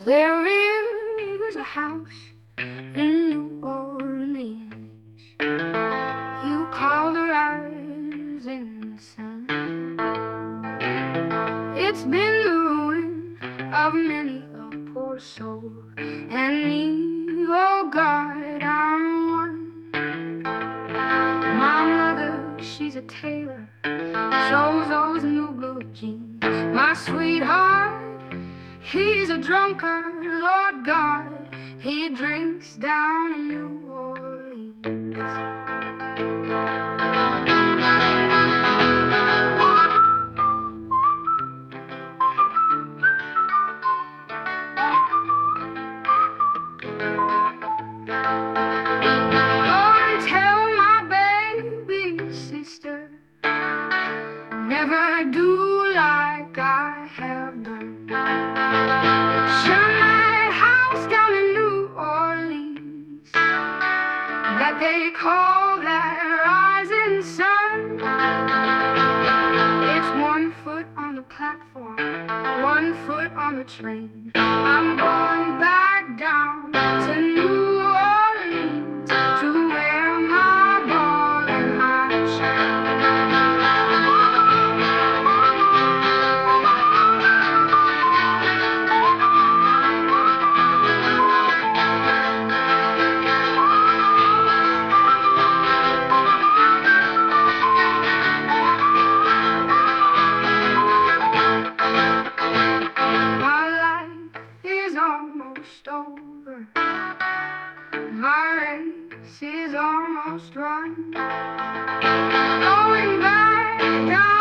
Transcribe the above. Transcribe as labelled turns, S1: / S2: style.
S1: There is a house in New Orleans. You call the rising sun. It's been the ruin of many a poor soul, and me, oh God, I'm one. My mother, she's a tailor, sews those new blue jeans. My sweetheart, he's a drunkard, Lord God, he drinks down in New Orleans. Lord, tell my baby sister, never do like I have done. Shun that house down in New Orleans that they call that rising sun. It's 1 foot on the platform, 1 foot on the train. I'm going back down to New Orleans to wear my ball and my chain. Almost over, my race is almost run. Going back down